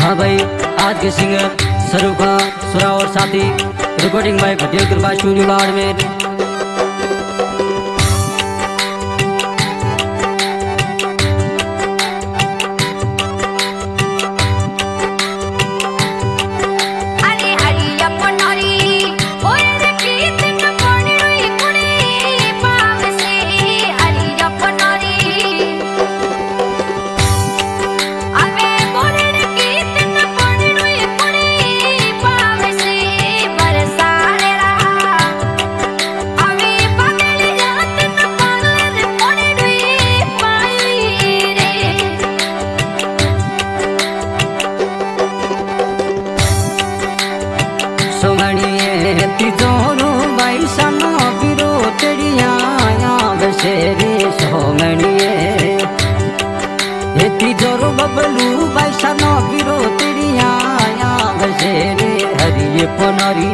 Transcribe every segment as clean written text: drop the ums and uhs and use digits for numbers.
हाँ भाई, आज के सिंगर सरूप खान सुरा और साथी, रिकॉर्डिंग बाय पटेल कृपा स्टूडियो बाड़मेर। तिजोरो बैसनो बिरो तेरिया बसेरे सोमणिए, तिजोरो बबलू बैसनो बिरो तेरिया बसेरे हरिये पनरी।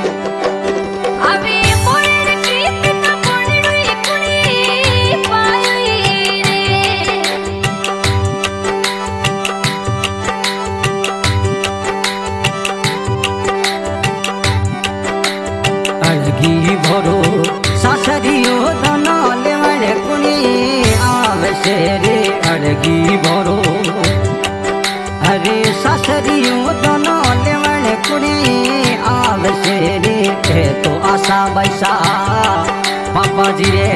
अड़गी भरो सासरियो दोनों लेवड़े कुनी आवसे रे अड़गी भरो, अरे सासरियो दोनों लेवड़े कुनी आवसे रे तो आशा बैसा पापा जी रे।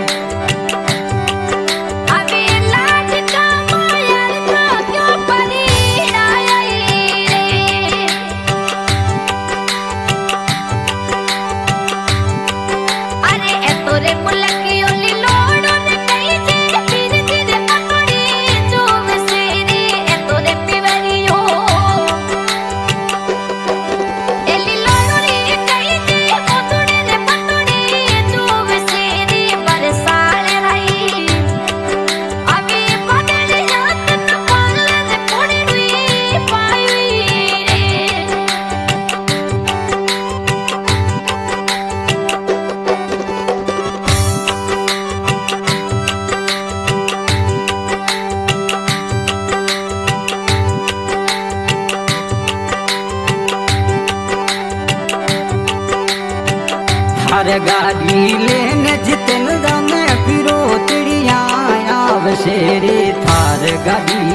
थार गाड़ी लेने जितन जाने फिरो तिड़िया आवसे रे थार गाड़ी,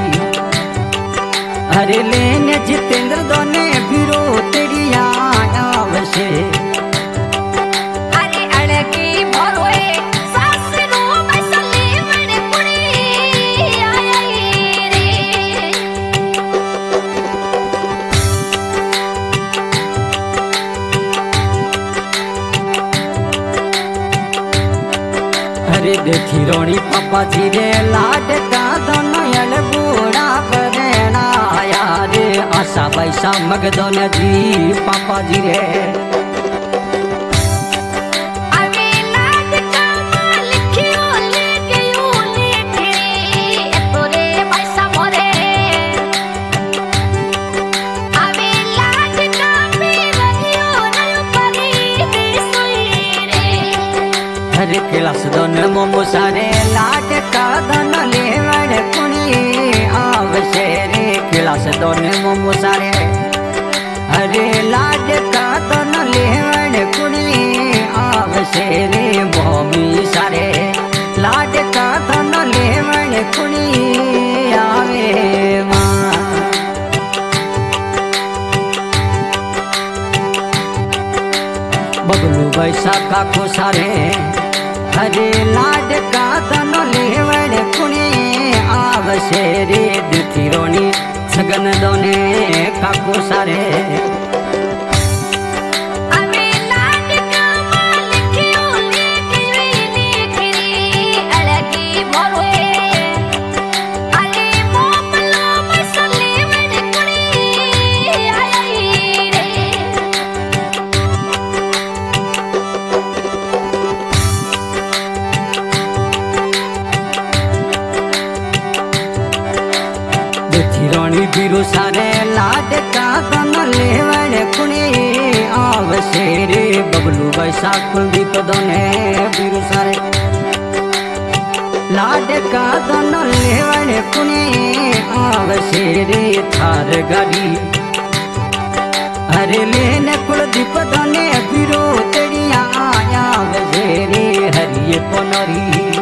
अरे लेने जितन जाने फिरो तिड़िया आवसे। अरे अड़की भरोए सासरो मसले बड़े पुड़ी आई रे, अरे देखी रोणी पापा जी रे लाड का दोनों बूढ़ा करेना यारे आशा बैसा मगदोन जी पापा जी रे। हरे क्लास दोन मोमो सारे लाड का दोन लेवड़ कुनी आवसे रे क्लास दोन मोमो सारे, हरे लाड का दोन लेवड़ कुनी आवसे रे भूमि सारे लाड का दोन लेवड़ कुनी आवे माँ। बबलू बैसाखा को सारे, हरे लाड का दोनों लेवड़ कुनी आवसे रे दुखी रोनी सगन दोने काको सारे। रोनी बिरु सारे लाड का दोनों लेवड़ कुनी आवसे रे बबलू बैसाख कुलदीप दोने बिरु सारे लाड लाडका दोनों लेवड़ कुने आवशे रे थार गाड़ी अरे लेने कुलदीप दोने बिरो तेड़िया आया वजेरे हरिये पोनरी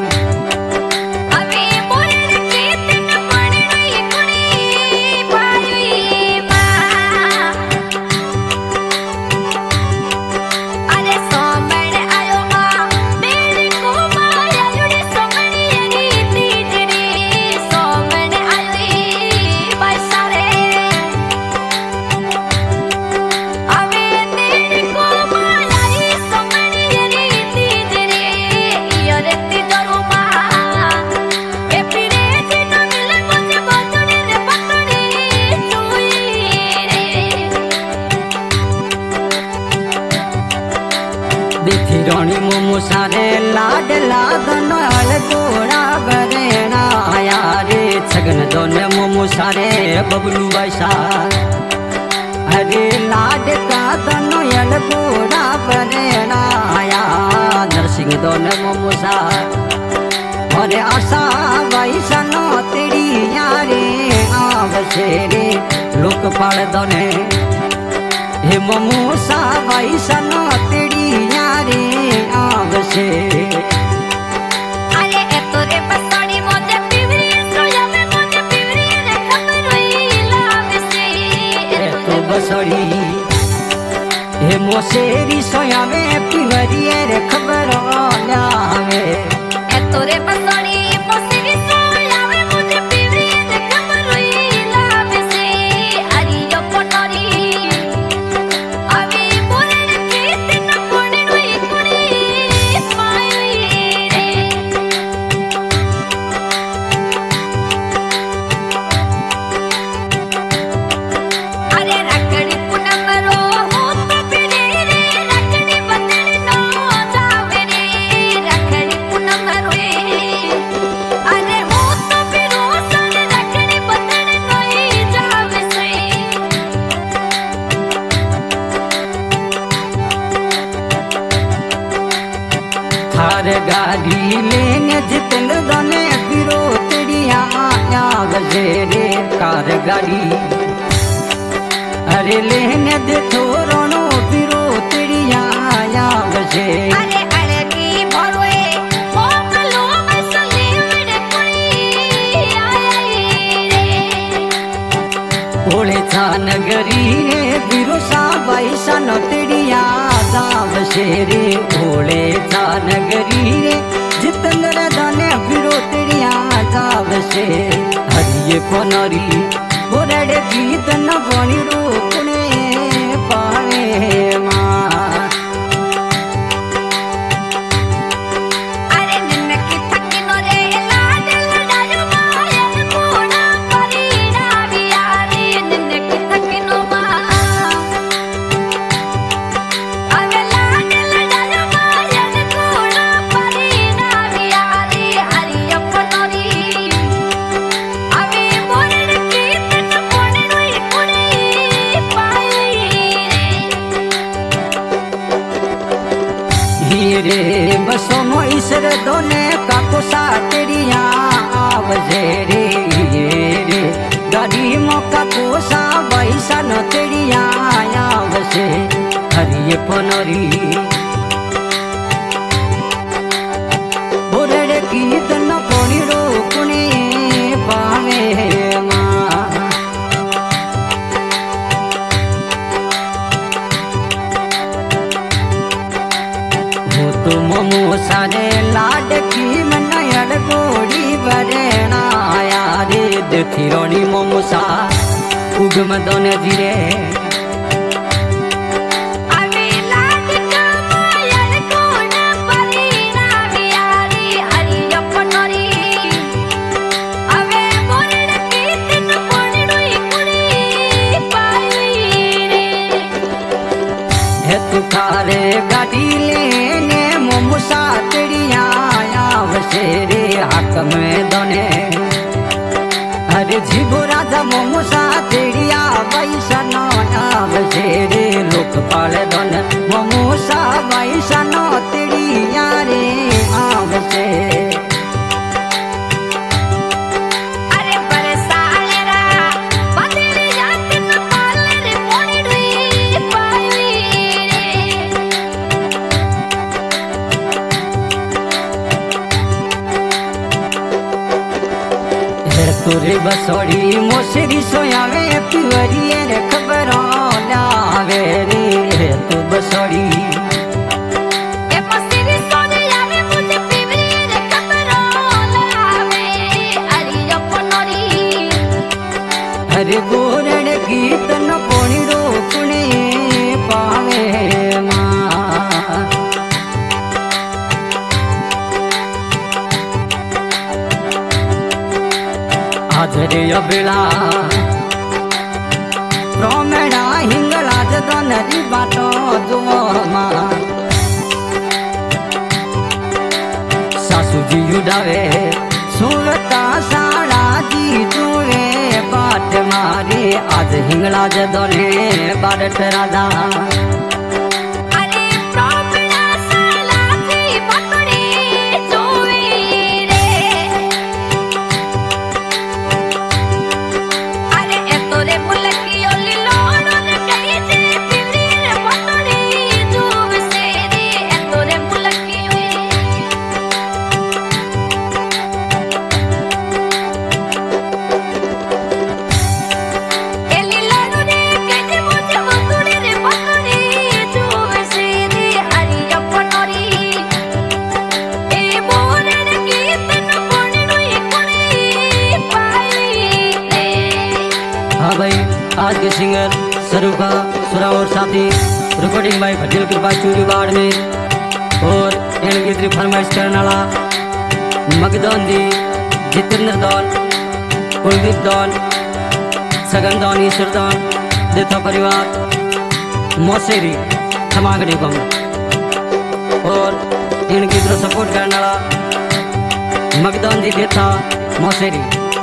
रोणी मोमो सारे लाड लागन गोड़ा बरेना आया रे छगन दोने मोमो सारे बबलू बैसा अरे लाड का दोनों गोड़ा बरेना आया नरसिंह दोने मोमो सा अरे आशा बैसा नो तेरी यारे आवशे रे लोकपाल दोने हे मोमो सा बैसा नो तेरी यारे आवशे अरे तोरे बसड़ी मोजे पिवरी सोया में मोजे पिवरी रे खबर होई लावसे तो बसड़ी हे मोसेरी सोया में पिवरी रे खबर लावे तोरे बसड़ी मोसेरी सोया में मोजे पिवरी रे खबर होई लावसे अरियो पोनरी अवे बोले के दिन कोने रोई कुड़ी थार गाड़ी लेने जितन दोने बिरो तेड़िया आया वजेरे कार गाड़ी अरे लेने दे थोरोनो बिरो तेड़िया आया वजे अरे अड़की भरोए मोकलो मसले मेरे कोई आई रे ओले था नगरी रे बिरो सा बैसा न तेड़िया जावशे रे ओले था नगरी रे जितन रे दाने बिरो तेड़िया जावशे हरिये पोनरी बोरड़े गीत न बणी रोकने पावे मां अरे निनकी थकिनो रे लाड लडायो मायन कोना करीना बियारी निनकी थकिनो मा अरे लाड लडायो मायन कोना करीना बियारी हरियो पोनरी अवे बोरड़ की तन कोने रोई कुड़ी पाई रे हीरे बसो मोईसर दोने काको साटेरिया आवजे रे रे गाड़ी मोका कोसा बैसा न तेड़िया आवजे हरिये पोनरी बोरड़े गीत न कोणी रोकने पावे मां हो तो मोमो सारे लाडकी मनयल गोड़ी बरेना आया रे देखी रोणी मोमो सा उगम दोने धीरे अवे लाड का मायन कोना करीना बियारी हरियो पोनरी अवे बोरड़ की तन कोने रोई कुड़ी पाई रे है तू थारे गाड़ी लेने मोमो सा तेड़िया आवशे रे हाथ में दोने अरे जीगो राजा मोमो सा तेड़िया बैसा न आवशे रे लोकपाल दोन मोमो सा बैसा न तेड़िया रे आवशे बसोड़ी मोसरी सोयावे पिवरिए रे खबरों लावे रे तू बसोड़ी ए मोसरी सोयावे मुझे पिवरिए रे खबरों लावे अरियो पनोरी हरे गोरण गीत न कोणी रोकणे पावे आजरे अबेला प्रोमेड़ा हिंगला जदो नदी बाटो जुओ मां सासू जी उडावे सुरता साड़ा जी जुए बाट मारे आज हिंगला जदो ने बारट राजा आज के सिंगर सरूखा सुरा और साथी रिकॉर्डिंग बाय पटेल कृपा चूरी बाड़ में और गीत फरमाइश करने वाला मगदौन दी जितेंद्र दौन कुलदीप दौन सगन दौन ईश्वर दौन देथा परिवार मोसेरी समागनी कम और इन गीत सपोर्ट करने वाला मगदौन दी देथा मोसेरी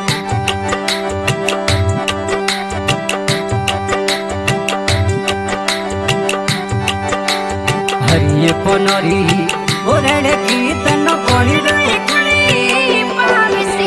हरिये पनरी ओरड़ गीत न कोणी रे पाविसे